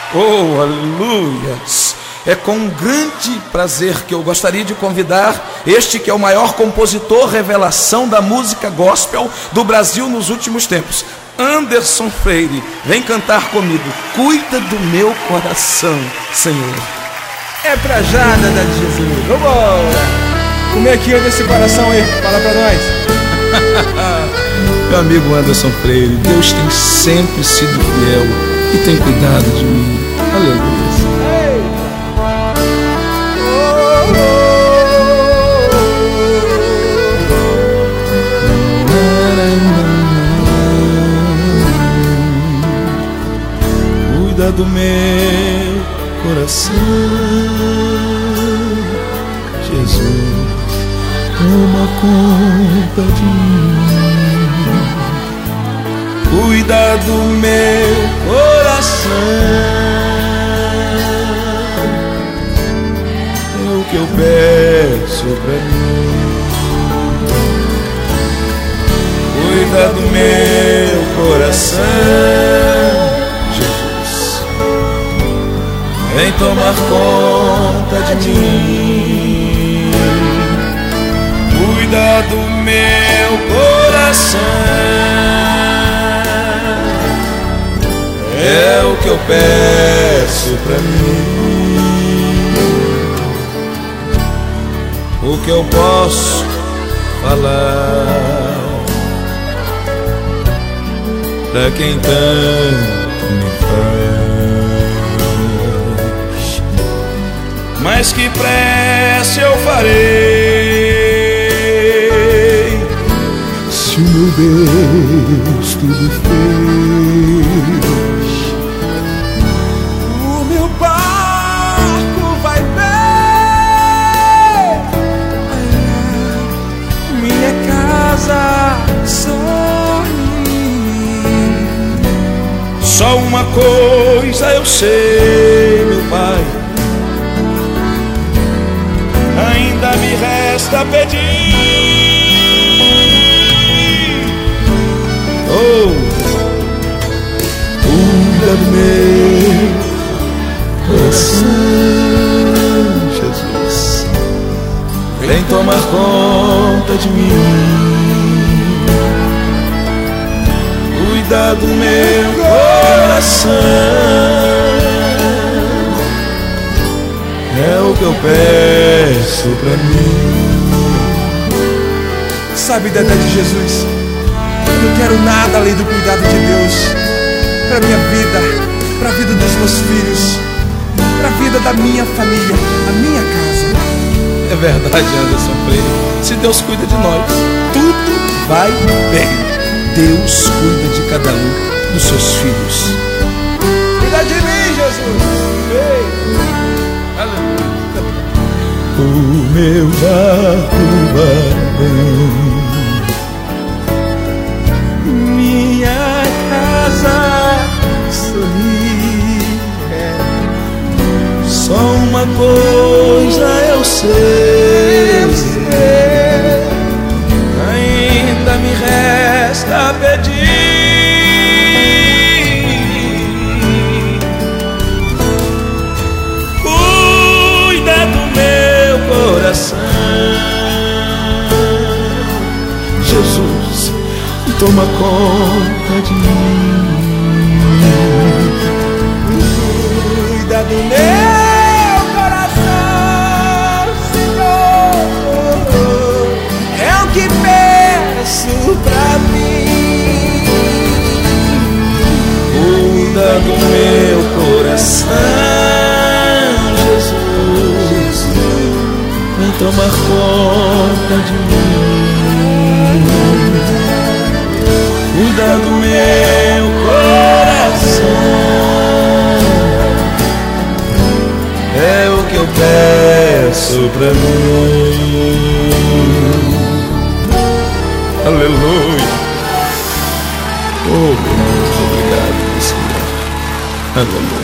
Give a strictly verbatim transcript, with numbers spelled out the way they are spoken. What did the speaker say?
Oh, aleluias! É com grande prazer que eu gostaria de convidar este que é o maior compositor revelação da música gospel do Brasil nos últimos tempos, Anderson Freire. Vem cantar comigo, Cuida do Meu Coração, Senhor. É pra já, Dada de Jesus. Vambora! Como é que anda esse coração aí? Fala pra nós. Meu amigo Anderson Freire, Deus tem sempre sido fiel e tem cuidado de mim. Aleluia. Cuida do meu coração, Jesus, toma conta de mim. Cuida do meu coração, é o que eu peço pra mim. Cuida do meu coração, Jesus, vem tomar conta de mim. Cuida do meu coração, é o que eu peço pra mim. O que eu posso falar pra quem tanto me faz? Mas que prece eu farei se o meu Deus tudo fez? O meu barco vai bem, minha casa sorri. Só uma coisa eu sei, meu Pai, ainda me resta pedir. Oh, cuida do meu coração, Jesus, vem tomar conta de mim. Cuida do meu coração, é o que eu peço pra mim. Sabe, Dedé de Jesus, eu não quero nada além do cuidado de Deus pra minha vida, pra vida dos meus filhos, pra vida da minha família, a minha casa. É verdade, Anderson Freire, se Deus cuida de nós, tudo vai bem. Deus cuida de cada um dos seus filhos. Cuida de mim, Jesus. Ei. O meu barco vai bem, minha casa sorri. Só uma coisa eu sei, eu sei, ainda me resta pedir. Cuida do meu coração, Jesus, toma conta de mim. Cuida do meu coração, Senhor, é o que peço pra mim. Cuida do meu coração, Jesus, vem tomar conta de mim. Cuida do meu coração, é o que eu peço pra mim. Aleluia. Oh, meu Deus, obrigado, Senhor. Aleluia.